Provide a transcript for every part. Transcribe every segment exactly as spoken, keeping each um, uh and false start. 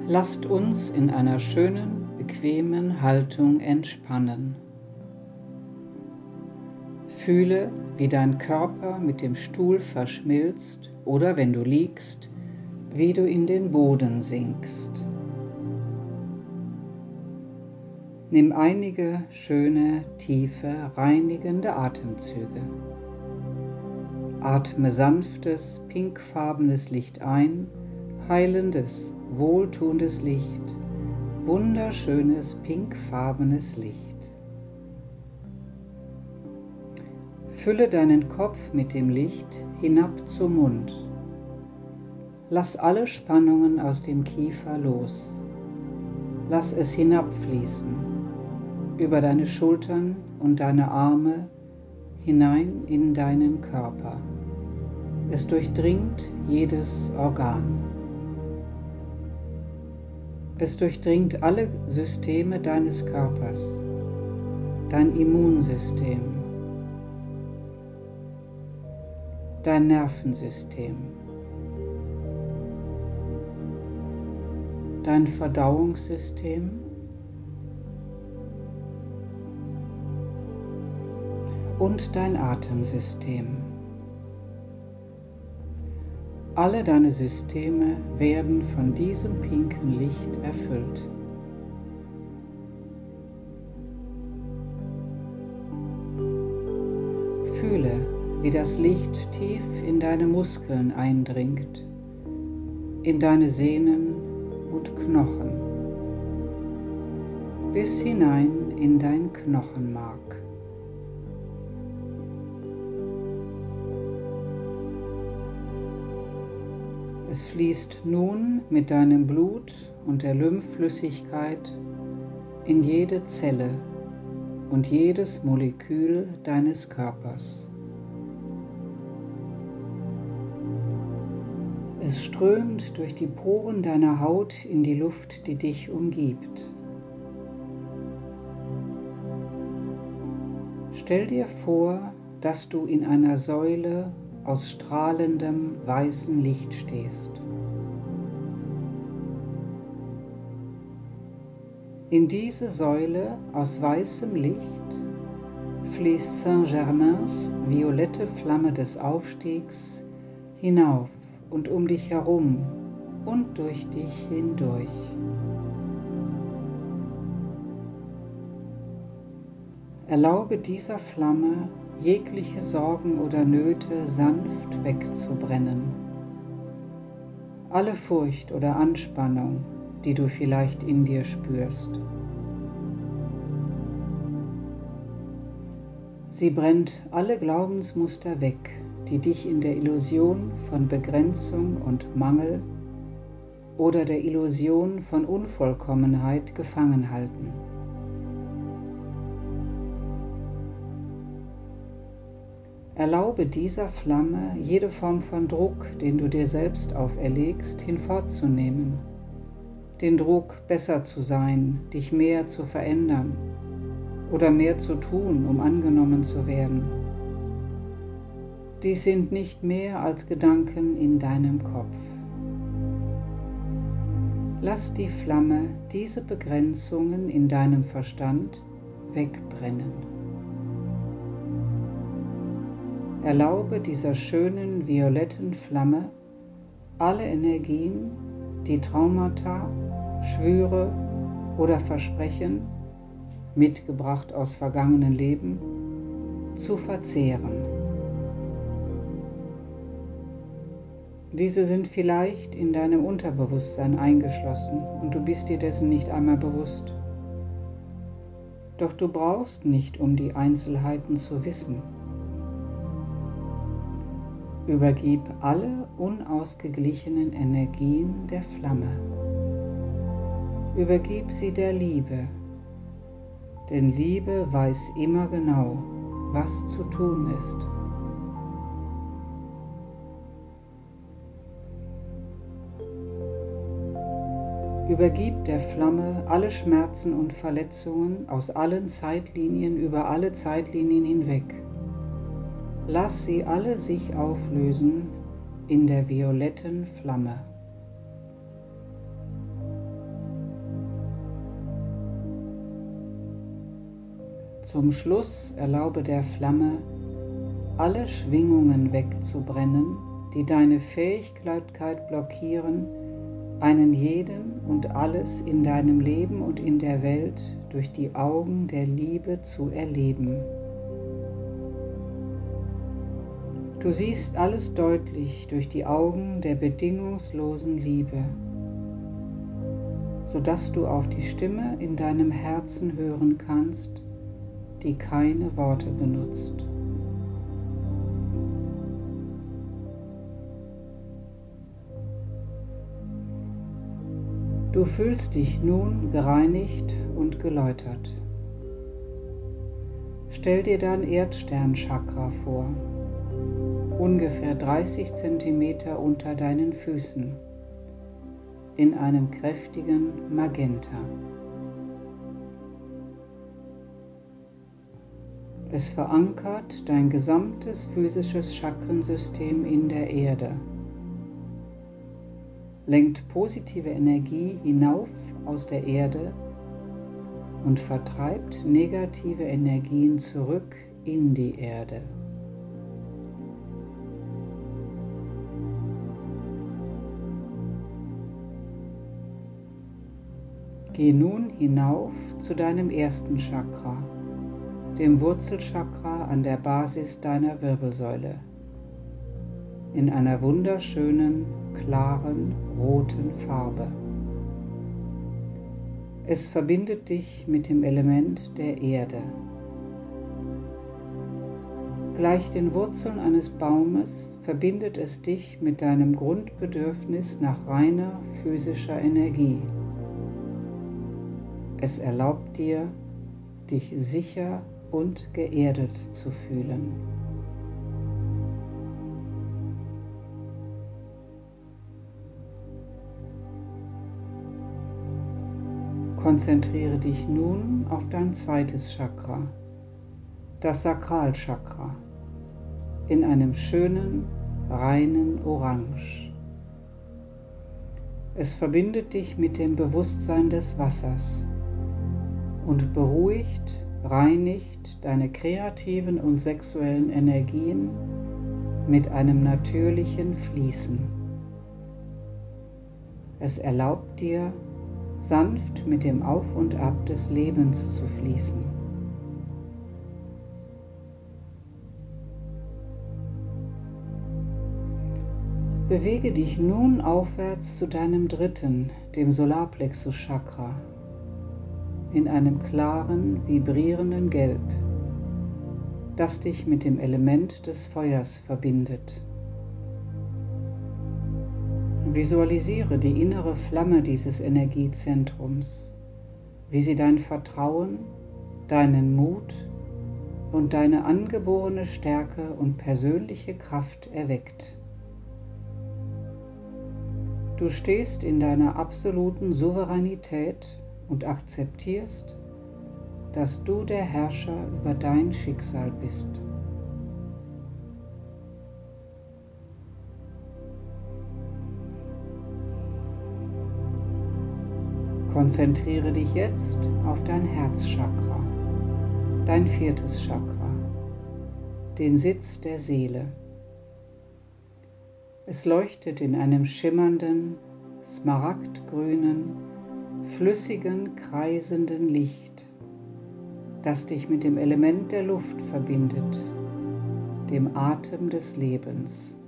Lasst uns in einer schönen, bequemen Haltung entspannen. Fühle, wie dein Körper mit dem Stuhl verschmilzt oder, wenn du liegst, wie du in den Boden sinkst. Nimm einige schöne, tiefe, reinigende Atemzüge. Atme sanftes, pinkfarbenes Licht ein, heilendes, wohltuendes Licht, wunderschönes, pinkfarbenes Licht. Fülle deinen Kopf mit dem Licht hinab zum Mund. Lass alle Spannungen aus dem Kiefer los. Lass es hinabfließen, über deine Schultern und deine Arme, hinein in deinen Körper. Es durchdringt jedes Organ. Es durchdringt alle Systeme deines Körpers, dein Immunsystem, dein Nervensystem, dein Verdauungssystem und dein Atemsystem. Alle deine Systeme werden von diesem pinken Licht erfüllt. Fühle, wie das Licht tief in deine Muskeln eindringt, in deine Sehnen und Knochen, bis hinein in dein Knochenmark. Es fließt nun mit deinem Blut und der Lymphflüssigkeit in jede Zelle und jedes Molekül deines Körpers. Es strömt durch die Poren deiner Haut in die Luft, die dich umgibt. Stell dir vor, dass du in einer Säule aus strahlendem weißem Licht stehst. In diese Säule aus weißem Licht fließt Saint-Germains violette Flamme des Aufstiegs hinauf und um dich herum und durch dich hindurch. Erlaube dieser Flamme, jegliche Sorgen oder Nöte sanft wegzubrennen. Alle Furcht oder Anspannung, die du vielleicht in dir spürst. Sie brennt alle Glaubensmuster weg, die dich in der Illusion von Begrenzung und Mangel oder der Illusion von Unvollkommenheit gefangen halten. Erlaube dieser Flamme, jede Form von Druck, den du dir selbst auferlegst, hinfortzunehmen. Den Druck, besser zu sein, dich mehr zu verändern oder mehr zu tun, um angenommen zu werden. Dies sind nicht mehr als Gedanken in deinem Kopf. Lass die Flamme diese Begrenzungen in deinem Verstand wegbrennen. Erlaube dieser schönen violetten Flamme alle Energien, die Traumata, Schwüre oder Versprechen, mitgebracht aus vergangenen Leben, zu verzehren. Diese sind vielleicht in deinem Unterbewusstsein eingeschlossen und du bist dir dessen nicht einmal bewusst. Doch du brauchst nicht, um die Einzelheiten zu wissen. Übergib alle unausgeglichenen Energien der Flamme. Übergib sie der Liebe, denn Liebe weiß immer genau, was zu tun ist. Übergib der Flamme alle Schmerzen und Verletzungen aus allen Zeitlinien über alle Zeitlinien hinweg. Lass sie alle sich auflösen in der violetten Flamme. Zum Schluss erlaube der Flamme, alle Schwingungen wegzubrennen, die deine Fähigkeit blockieren, einen jeden und alles in deinem Leben und in der Welt durch die Augen der Liebe zu erleben. Du siehst alles deutlich durch die Augen der bedingungslosen Liebe, sodass du auf die Stimme in deinem Herzen hören kannst, die keine Worte benutzt. Du fühlst dich nun gereinigt und geläutert. Stell dir dein Erdsternchakra vor, ungefähr dreißig Zentimeter unter deinen Füßen, in einem kräftigen Magenta. Es verankert dein gesamtes physisches Chakrensystem in der Erde, lenkt positive Energie hinauf aus der Erde und vertreibt negative Energien zurück in die Erde. Geh nun hinauf zu deinem ersten Chakra, dem Wurzelchakra an der Basis deiner Wirbelsäule, in einer wunderschönen, klaren, roten Farbe. Es verbindet dich mit dem Element der Erde. Gleich den Wurzeln eines Baumes verbindet es dich mit deinem Grundbedürfnis nach reiner physischer Energie. Es erlaubt dir, dich sicher und geerdet zu fühlen. Konzentriere dich nun auf dein zweites Chakra, das Sakralchakra, in einem schönen, reinen Orange. Es verbindet dich mit dem Bewusstsein des Wassers und beruhigt, reinigt deine kreativen und sexuellen Energien mit einem natürlichen Fließen. Es erlaubt dir, sanft mit dem Auf und Ab des Lebens zu fließen. Bewege dich nun aufwärts zu deinem dritten, dem Solarplexus-Chakra, in einem klaren, vibrierenden Gelb, das dich mit dem Element des Feuers verbindet. Visualisiere die innere Flamme dieses Energiezentrums, wie sie dein Vertrauen, deinen Mut und deine angeborene Stärke und persönliche Kraft erweckt. Du stehst in deiner absoluten Souveränität und akzeptierst, dass du der Herrscher über dein Schicksal bist. Konzentriere dich jetzt auf dein Herzchakra, dein viertes Chakra, den Sitz der Seele. Es leuchtet in einem schimmernden, smaragdgrünen, flüssigen, kreisenden Licht, das dich mit dem Element der Luft verbindet, dem Atem des Lebens.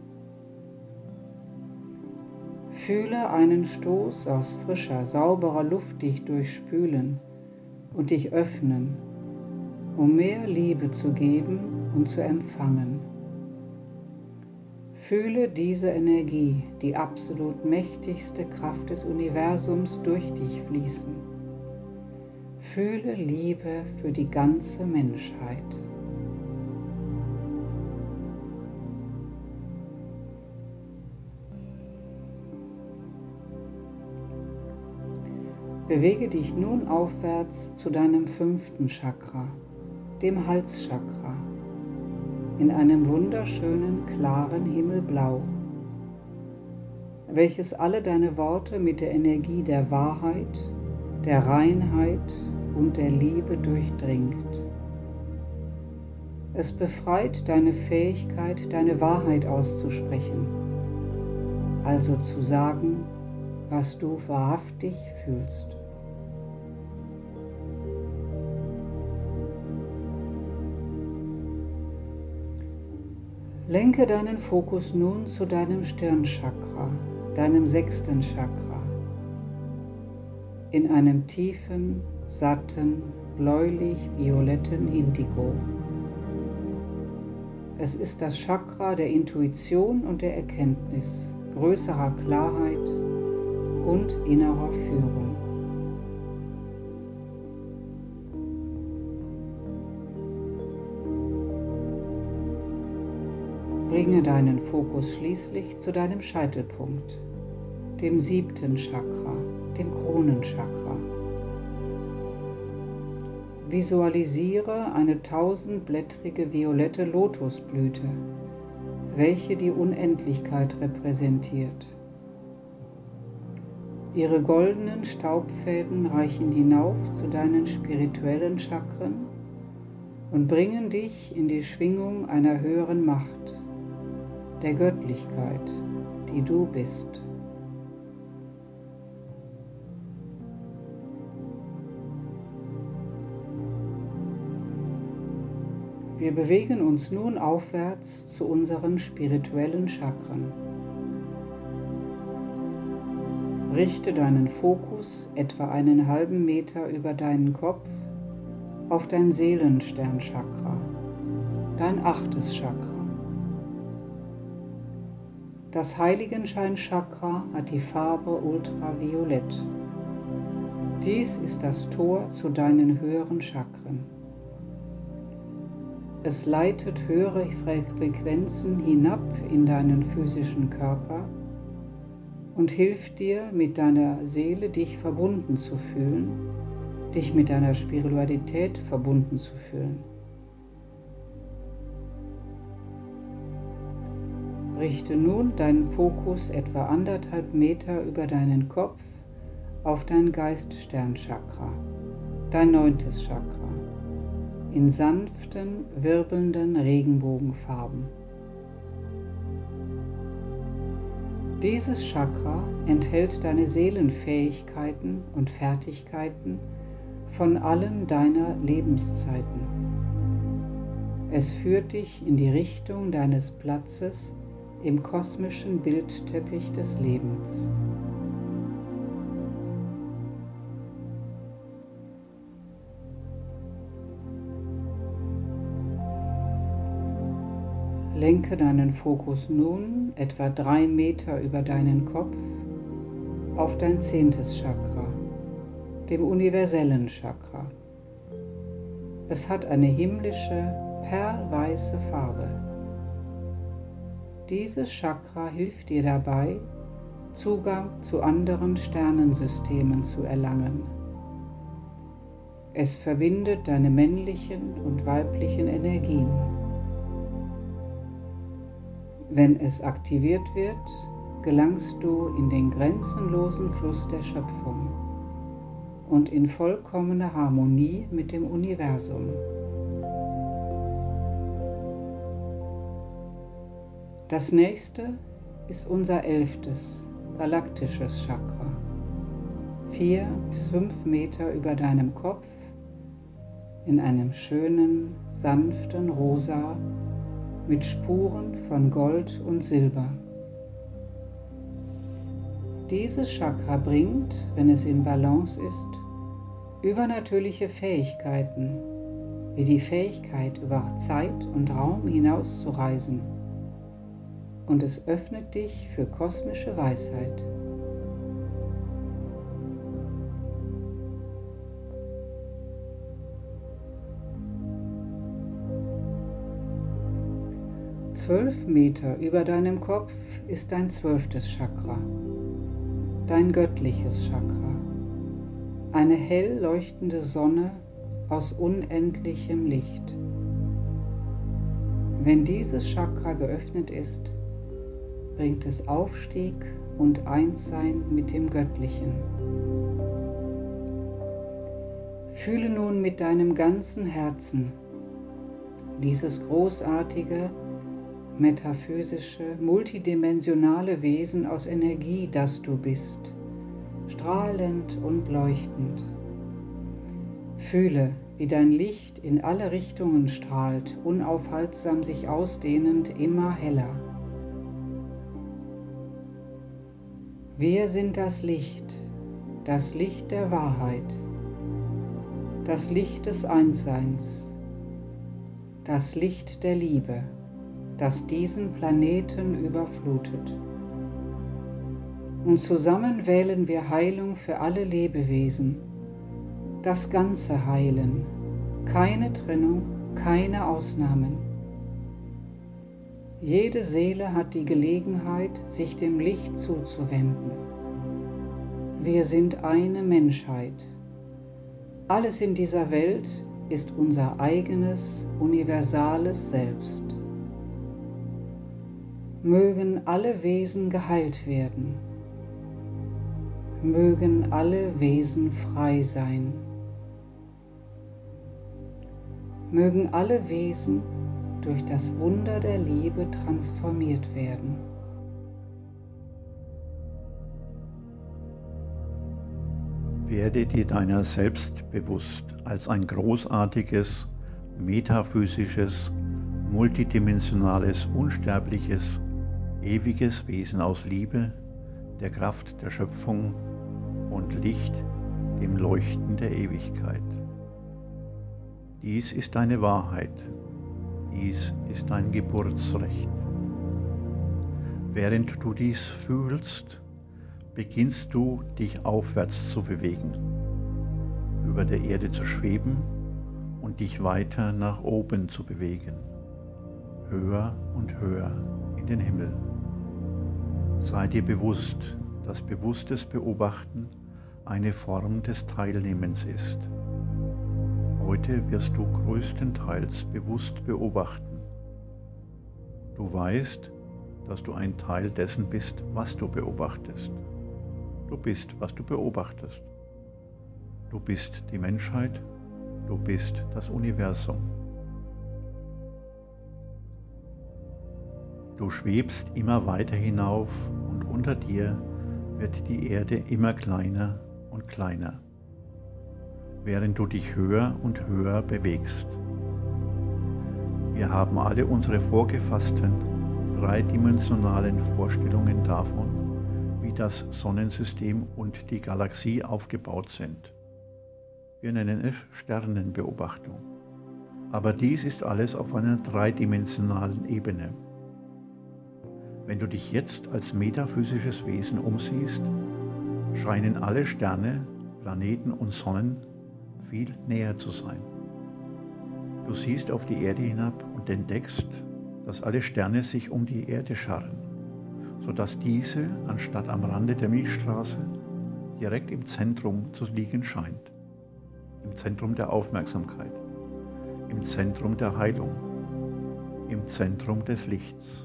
Fühle einen Stoß aus frischer, sauberer Luft dich durchspülen und dich öffnen, um mehr Liebe zu geben und zu empfangen. Fühle diese Energie, die absolut mächtigste Kraft des Universums, durch dich fließen. Fühle Liebe für die ganze Menschheit. Bewege dich nun aufwärts zu deinem fünften Chakra, dem Halschakra, in einem wunderschönen, klaren Himmelblau, welches alle deine Worte mit der Energie der Wahrheit, der Reinheit und der Liebe durchdringt. Es befreit deine Fähigkeit, deine Wahrheit auszusprechen, also zu sagen, was du wahrhaftig fühlst. Lenke deinen Fokus nun zu deinem Stirnchakra, deinem sechsten Chakra, in einem tiefen, satten, bläulich-violetten Indigo. Es ist das Chakra der Intuition und der Erkenntnis, größerer Klarheit und innerer Führung. Bringe deinen Fokus schließlich zu deinem Scheitelpunkt, dem siebten Chakra, dem Kronenchakra. Visualisiere eine tausendblättrige violette Lotusblüte, welche die Unendlichkeit repräsentiert. Ihre goldenen Staubfäden reichen hinauf zu deinen spirituellen Chakren und bringen dich in die Schwingung einer höheren Macht, der Göttlichkeit, die du bist. Wir bewegen uns nun aufwärts zu unseren spirituellen Chakren. Richte deinen Fokus etwa einen halben Meter über deinen Kopf auf dein Seelensternchakra, dein achtes Chakra. Das Heiligenschein-Chakra hat die Farbe Ultraviolett. Dies ist das Tor zu deinen höheren Chakren. Es leitet höhere Frequenzen hinab in deinen physischen Körper und hilft dir, mit deiner Seele dich verbunden zu fühlen, dich mit deiner Spiritualität verbunden zu fühlen. Richte nun deinen Fokus etwa anderthalb Meter über deinen Kopf auf dein Geiststernchakra, dein neuntes Chakra, in sanften, wirbelnden Regenbogenfarben. Dieses Chakra enthält deine Seelenfähigkeiten und Fertigkeiten von allen deiner Lebenszeiten. Es führt dich in die Richtung deines Platzes im kosmischen Bildteppich des Lebens. Lenke deinen Fokus nun etwa drei Meter über deinen Kopf auf dein zehntes Chakra, dem universellen Chakra. Es hat eine himmlische, perlweiße Farbe. Dieses Chakra hilft dir dabei, Zugang zu anderen Sternensystemen zu erlangen. Es verbindet deine männlichen und weiblichen Energien. Wenn es aktiviert wird, gelangst du in den grenzenlosen Fluss der Schöpfung und in vollkommener Harmonie mit dem Universum. Das nächste ist unser elftes, galaktisches Chakra, vier bis fünf Meter über deinem Kopf, in einem schönen, sanften Rosa mit Spuren von Gold und Silber. Dieses Chakra bringt, wenn es in Balance ist, übernatürliche Fähigkeiten, wie die Fähigkeit, über Zeit und Raum hinauszureisen. Und es öffnet dich für kosmische Weisheit. Zwölf Meter über deinem Kopf ist dein zwölftes Chakra, dein göttliches Chakra, eine hell leuchtende Sonne aus unendlichem Licht. Wenn dieses Chakra geöffnet ist, bringt es Aufstieg und Einssein mit dem Göttlichen. Fühle nun mit deinem ganzen Herzen, dieses großartige, metaphysische, multidimensionale Wesen aus Energie, das du bist, strahlend und leuchtend. Fühle, wie dein Licht in alle Richtungen strahlt, unaufhaltsam sich ausdehnend, immer heller. Wir sind das Licht, das Licht der Wahrheit, das Licht des Einsseins, das Licht der Liebe, das diesen Planeten überflutet. Und zusammen wählen wir Heilung für alle Lebewesen, das ganze Heilen, keine Trennung, keine Ausnahmen. Jede Seele hat die Gelegenheit, sich dem Licht zuzuwenden. Wir sind eine Menschheit. Alles in dieser Welt ist unser eigenes, universales Selbst. Mögen alle Wesen geheilt werden. Mögen alle Wesen frei sein. Mögen alle Wesen durch das Wunder der Liebe transformiert werden. Werde dir deiner selbst bewusst als ein großartiges, metaphysisches, multidimensionales, unsterbliches, ewiges Wesen aus Liebe, der Kraft der Schöpfung und Licht, dem Leuchten der Ewigkeit. Dies ist deine Wahrheit, dies ist dein Geburtsrecht. Während du dies fühlst, beginnst du, dich aufwärts zu bewegen, über der Erde zu schweben und dich weiter nach oben zu bewegen, höher und höher in den Himmel. Sei dir bewusst, dass bewusstes Beobachten eine Form des Teilnehmens ist. Heute wirst du größtenteils bewusst beobachten. Du weißt, dass du ein Teil dessen bist, was du beobachtest. Du bist, was du beobachtest. Du bist die Menschheit, du bist das Universum. Du schwebst immer weiter hinauf und unter dir wird die Erde immer kleiner und kleiner, während du dich höher und höher bewegst. Wir haben alle unsere vorgefassten, dreidimensionalen Vorstellungen davon, wie das Sonnensystem und die Galaxie aufgebaut sind. Wir nennen es Sternenbeobachtung. Aber dies ist alles auf einer dreidimensionalen Ebene. Wenn du dich jetzt als metaphysisches Wesen umsiehst, scheinen alle Sterne, Planeten und Sonnen viel näher zu sein. Du siehst auf die Erde hinab und entdeckst, dass alle Sterne sich um die Erde scharren, sodass diese, anstatt am Rande der Milchstraße, direkt im Zentrum zu liegen scheint. Im Zentrum der Aufmerksamkeit, im Zentrum der Heilung, im Zentrum des Lichts.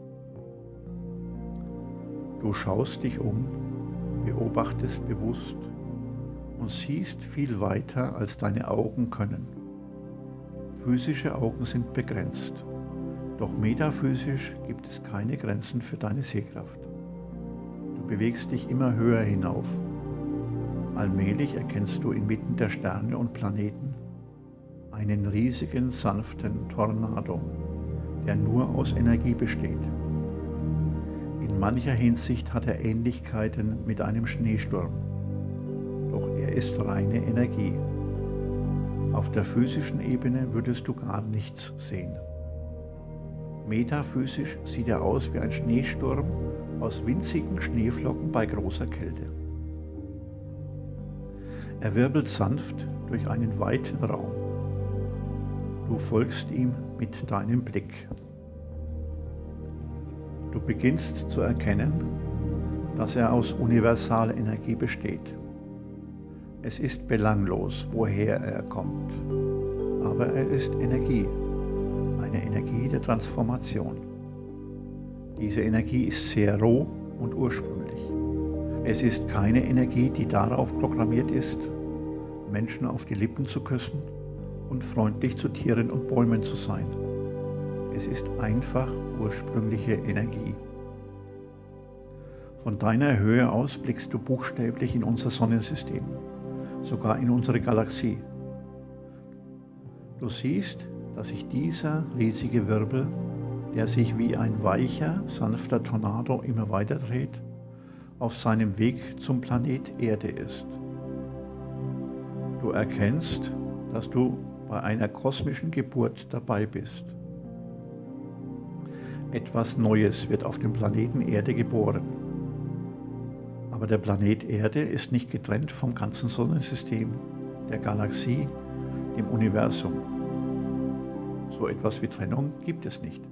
Du schaust dich um, beobachtest bewusst und siehst viel weiter, als deine Augen können. Physische Augen sind begrenzt, doch metaphysisch gibt es keine Grenzen für deine Sehkraft. Du bewegst dich immer höher hinauf. Allmählich erkennst du inmitten der Sterne und Planeten einen riesigen, sanften Tornado, der nur aus Energie besteht. In mancher Hinsicht hat er Ähnlichkeiten mit einem Schneesturm, doch er ist reine Energie. Auf der physischen Ebene würdest du gar nichts sehen. Metaphysisch sieht er aus wie ein Schneesturm aus winzigen Schneeflocken bei großer Kälte. Er wirbelt sanft durch einen weiten Raum. Du folgst ihm mit deinem Blick. Du beginnst zu erkennen, dass er aus universaler Energie besteht. Es ist belanglos, woher er kommt, aber er ist Energie, eine Energie der Transformation. Diese Energie ist sehr roh und ursprünglich. Es ist keine Energie, die darauf programmiert ist, Menschen auf die Lippen zu küssen und freundlich zu Tieren und Bäumen zu sein. Es ist einfach ursprüngliche Energie. Von deiner Höhe aus blickst du buchstäblich in unser Sonnensystem, sogar in unsere Galaxie. Du siehst, dass sich dieser riesige Wirbel, der sich wie ein weicher, sanfter Tornado immer weiter dreht, auf seinem Weg zum Planet Erde ist. Du erkennst, dass du bei einer kosmischen Geburt dabei bist. Etwas Neues wird auf dem Planeten Erde geboren. Aber der Planet Erde ist nicht getrennt vom ganzen Sonnensystem, der Galaxie, dem Universum. So etwas wie Trennung gibt es nicht.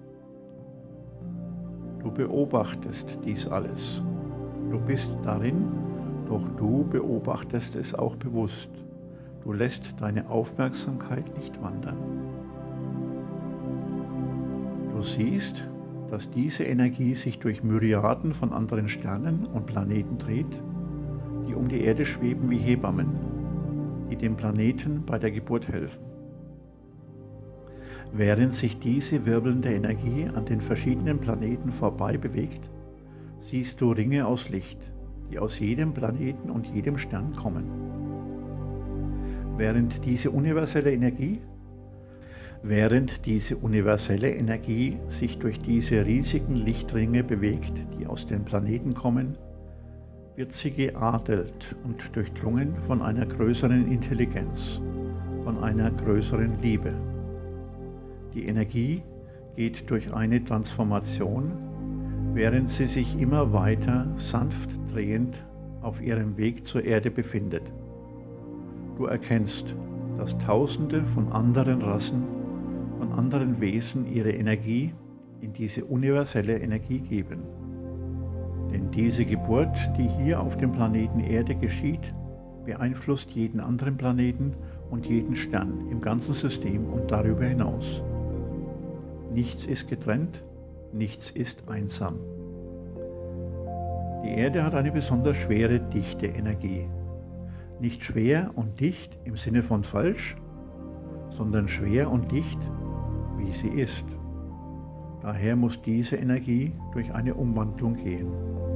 Du beobachtest dies alles. Du bist darin, doch du beobachtest es auch bewusst. Du lässt deine Aufmerksamkeit nicht wandern. Du siehst, dass diese Energie sich durch Myriaden von anderen Sternen und Planeten dreht, die um die Erde schweben wie Hebammen, die dem Planeten bei der Geburt helfen. Während sich diese wirbelnde Energie an den verschiedenen Planeten vorbei bewegt, siehst du Ringe aus Licht, die aus jedem Planeten und jedem Stern kommen. Während diese universelle Energie Während diese universelle Energie sich durch diese riesigen Lichtringe bewegt, die aus den Planeten kommen, wird sie geadelt und durchdrungen von einer größeren Intelligenz, von einer größeren Liebe. Die Energie geht durch eine Transformation, während sie sich immer weiter sanft drehend auf ihrem Weg zur Erde befindet. Du erkennst, dass Tausende von anderen Rassen, von anderen Wesen ihre Energie in diese universelle Energie geben. Denn diese Geburt, die hier auf dem Planeten Erde geschieht, beeinflusst jeden anderen Planeten und jeden Stern im ganzen System und darüber hinaus. Nichts ist getrennt, nichts ist einsam. Die Erde hat eine besonders schwere, dichte Energie. Nicht schwer und dicht im Sinne von falsch, sondern schwer und dicht, wie sie ist. Daher muss diese Energie durch eine Umwandlung gehen.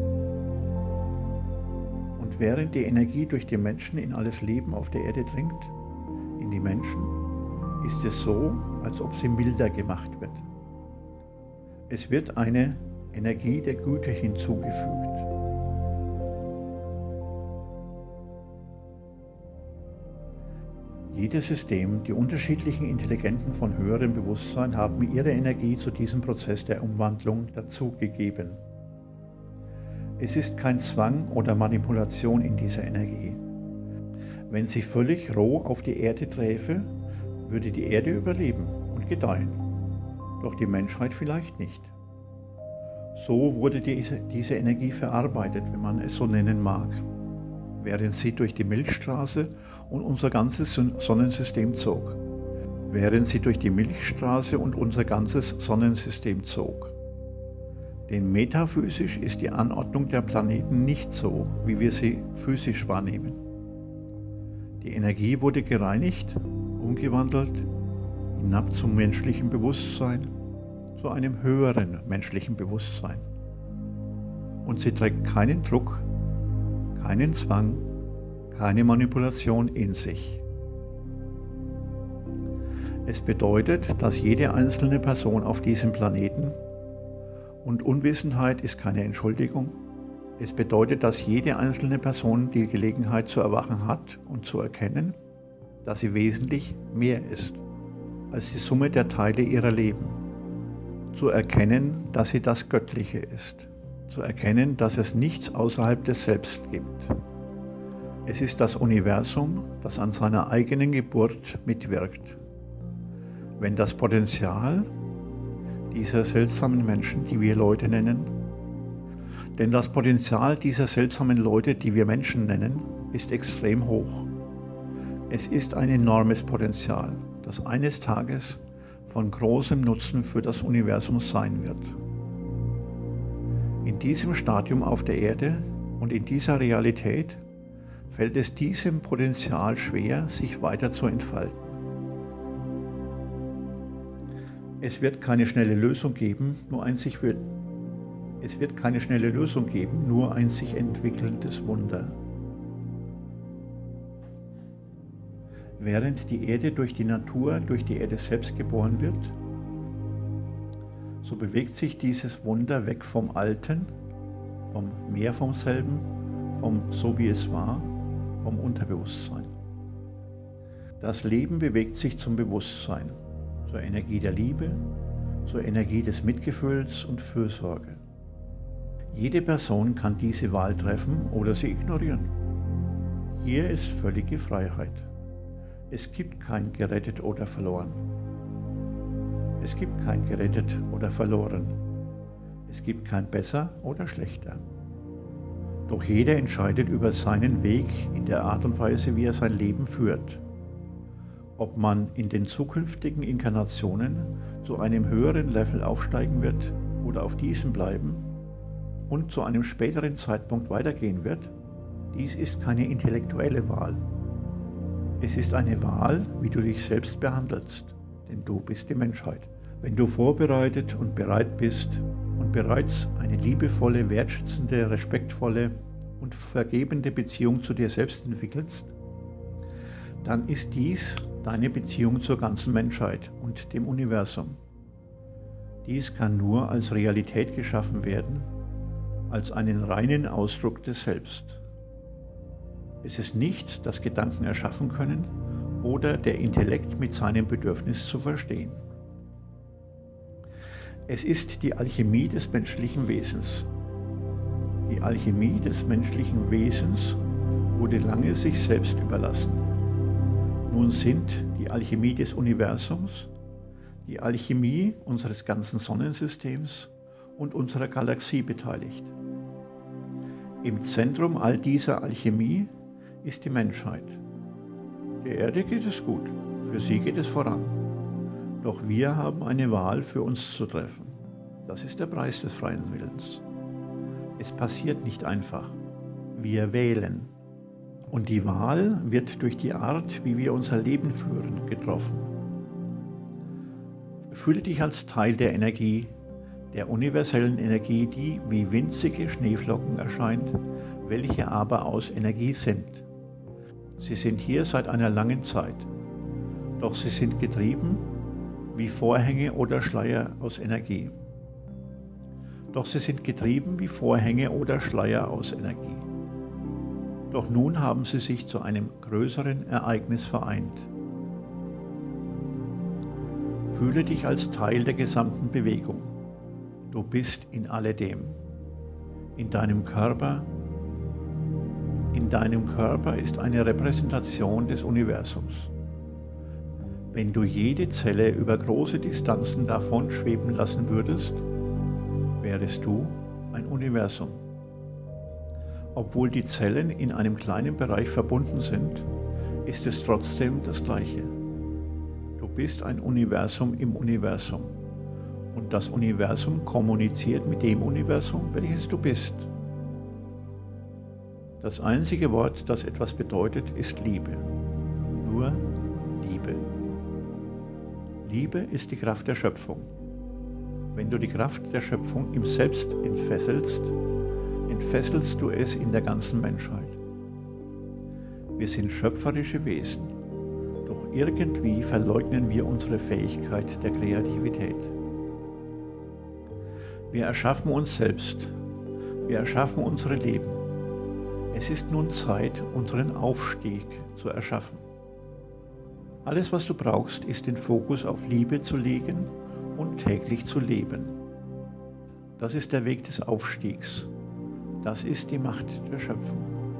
Und während die Energie durch die Menschen in alles Leben auf der Erde dringt, in die Menschen, ist es so, als ob sie milder gemacht wird. Es wird eine Energie der Güte hinzugefügt. Jedes System, die unterschiedlichen Intelligenten von höherem Bewusstsein haben ihre Energie zu diesem Prozess der Umwandlung dazugegeben. Es ist kein Zwang oder Manipulation in dieser Energie. Wenn sie völlig roh auf die Erde träfe, würde die Erde überleben und gedeihen, doch die Menschheit vielleicht nicht. So wurde diese, diese Energie verarbeitet, wenn man es so nennen mag, während sie durch die Milchstraße und unser ganzes Sonnensystem zog. Während sie durch die Milchstraße und unser ganzes Sonnensystem zog. Denn metaphysisch ist die Anordnung der Planeten nicht so, wie wir sie physisch wahrnehmen. Die Energie wurde gereinigt, umgewandelt, hinab zum menschlichen Bewusstsein, zu einem höheren menschlichen Bewusstsein. Und sie trägt keinen Druck, keinen Zwang, keine Manipulation in sich. Es bedeutet, dass jede einzelne Person auf diesem Planeten, und Unwissenheit ist keine Entschuldigung, es bedeutet, dass jede einzelne Person die Gelegenheit zu erwachen hat und zu erkennen, dass sie wesentlich mehr ist als die Summe der Teile ihrer Leben. Zu erkennen, dass sie das Göttliche ist. Zu erkennen, dass es nichts außerhalb des Selbst gibt. Es ist das Universum, das an seiner eigenen Geburt mitwirkt. Wenn das Potenzial dieser seltsamen Menschen, die wir Leute nennen, denn das Potenzial dieser seltsamen Leute, die wir Menschen nennen, ist extrem hoch. Es ist ein enormes Potenzial, das eines Tages von großem Nutzen für das Universum sein wird. In diesem Stadium auf der Erde und in dieser Realität fällt es diesem Potenzial schwer, sich weiter zu entfalten. Es wird keine schnelle Lösung geben, nur ein sich wird. Es wird keine schnelle Lösung geben, nur ein sich entwickelndes Wunder. Während die Erde durch die Natur, durch die Erde selbst geboren wird, so bewegt sich dieses Wunder weg vom Alten, vom Mehr vom selben, vom So wie es war, vom Unterbewusstsein. Das Leben bewegt sich zum Bewusstsein, zur Energie der Liebe, zur Energie des Mitgefühls und Fürsorge. Jede Person kann diese Wahl treffen oder sie ignorieren. Hier ist völlige Freiheit. Es gibt kein gerettet oder verloren. Es gibt kein gerettet oder verloren. Es gibt kein besser oder schlechter. Doch jeder entscheidet über seinen Weg in der Art und Weise, wie er sein Leben führt. Ob man in den zukünftigen Inkarnationen zu einem höheren Level aufsteigen wird oder auf diesem bleiben und zu einem späteren Zeitpunkt weitergehen wird, dies ist keine intellektuelle Wahl. Es ist eine Wahl, wie du dich selbst behandelst, denn du bist die Menschheit. Wenn du vorbereitet und bereit bist und bereits eine liebevolle, wertschätzende, respektvolle und vergebende Beziehung zu dir selbst entwickelst, dann ist dies deine Beziehung zur ganzen Menschheit und dem Universum. Dies kann nur als Realität geschaffen werden, als einen reinen Ausdruck des Selbst. Es ist nichts, das Gedanken erschaffen können oder der Intellekt mit seinem Bedürfnis zu verstehen. Es ist die Alchemie des menschlichen Wesens. Die Alchemie des menschlichen Wesens wurde lange sich selbst überlassen. Nun sind die Alchemie des Universums, die Alchemie unseres ganzen Sonnensystems und unserer Galaxie beteiligt. Im Zentrum all dieser Alchemie ist die Menschheit. Der Erde geht es gut, für sie geht es voran. Doch wir haben eine Wahl für uns zu treffen. Das ist der Preis des freien Willens. Es passiert nicht einfach. Wir wählen. Und die Wahl wird durch die Art, wie wir unser Leben führen, getroffen. Fühle dich als Teil der Energie, der universellen Energie, die wie winzige Schneeflocken erscheint, welche aber aus Energie sind. Sie sind hier seit einer langen Zeit, doch sie sind getrieben wie Vorhänge oder Schleier aus Energie. Doch sie sind getrieben wie Vorhänge oder Schleier aus Energie. Doch nun haben sie sich zu einem größeren Ereignis vereint. Fühle dich als Teil der gesamten Bewegung. Du bist in alledem. In deinem Körper, in deinem Körper ist eine Repräsentation des Universums. Wenn du jede Zelle über große Distanzen davon schweben lassen würdest, wärest du ein Universum. Obwohl die Zellen in einem kleinen Bereich verbunden sind, ist es trotzdem das Gleiche. Du bist ein Universum im Universum und das Universum kommuniziert mit dem Universum, welches du bist. Das einzige Wort, das etwas bedeutet, ist Liebe. Nur Liebe. Liebe ist die Kraft der Schöpfung. Wenn du die Kraft der Schöpfung im Selbst entfesselst, entfesselst du es in der ganzen Menschheit. Wir sind schöpferische Wesen, doch irgendwie verleugnen wir unsere Fähigkeit der Kreativität. Wir erschaffen uns selbst, wir erschaffen unsere Leben. Es ist nun Zeit, unseren Aufstieg zu erschaffen. Alles, was du brauchst, ist den Fokus auf Liebe zu legen und täglich zu leben. Das ist der Weg des Aufstiegs. Das ist die Macht der Schöpfung.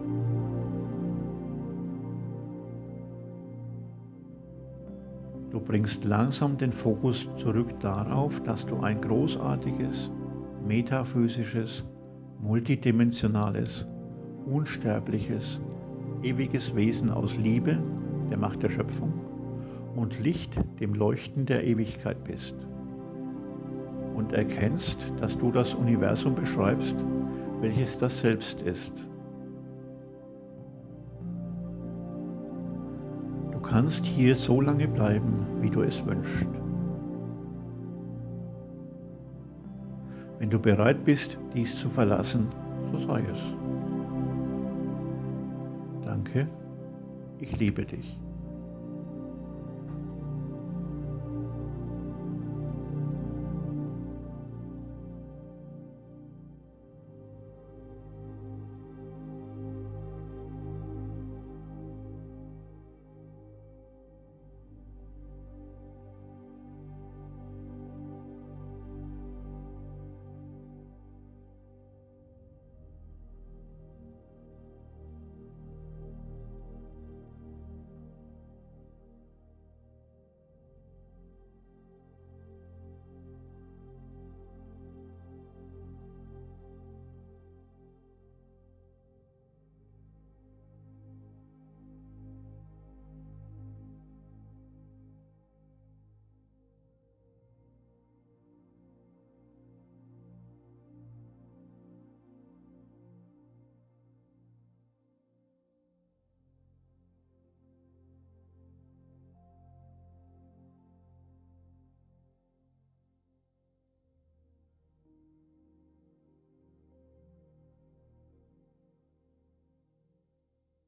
Du bringst langsam den Fokus zurück darauf, dass du ein großartiges, metaphysisches, multidimensionales, unsterbliches, ewiges Wesen aus Liebe, der Macht der Schöpfung, und Licht, dem Leuchten der Ewigkeit bist. Und erkennst, dass du das Universum beschreibst, welches das Selbst ist. Du kannst hier so lange bleiben, wie du es wünschst. Wenn du bereit bist, dies zu verlassen, so sei es. Danke, ich liebe dich.